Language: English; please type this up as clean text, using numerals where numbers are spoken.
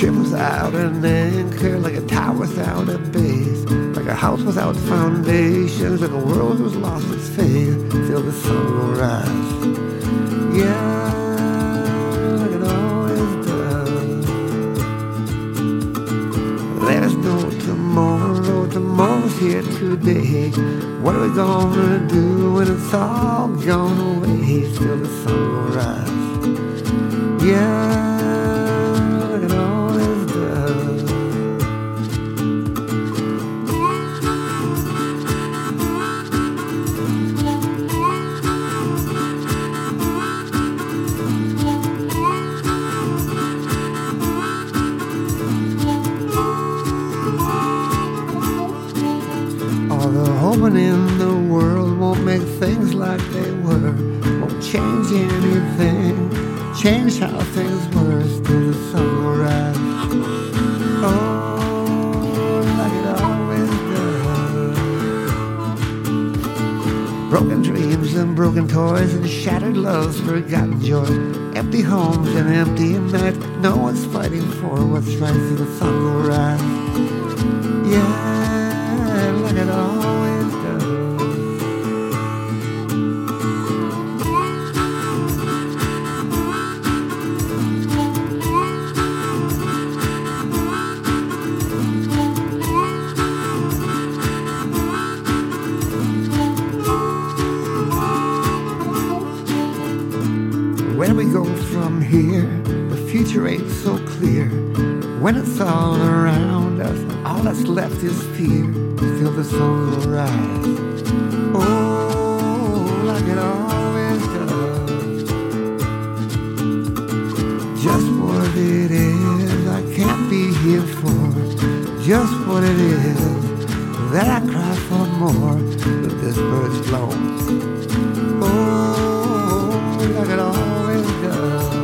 ship without an anchor, like a tower without a base, like a house without foundations, like a world who's lost its faith, till the sun will rise. Yeah, like it always does. There's no tomorrow, tomorrow's here today. What are we gonna do when it's all gone away, till the sun will rise? Yeah. Hoping in the world won't make things like they were, won't change anything, change how things were, till the sun will rise. Oh, like it always does. Broken dreams and broken toys and shattered loves, forgotten joys, empty homes and empty nights. No one's fighting for what's right, till the sun will rise. Yeah, like it always. Where we go from here, the future ain't so clear. When it's all around us, all that's left is fear, till the sun will rise. Oh, like it always does. Just what it is I can't be here for, just what it is that I cry for more, that this bird's flown. Oh, like it always does.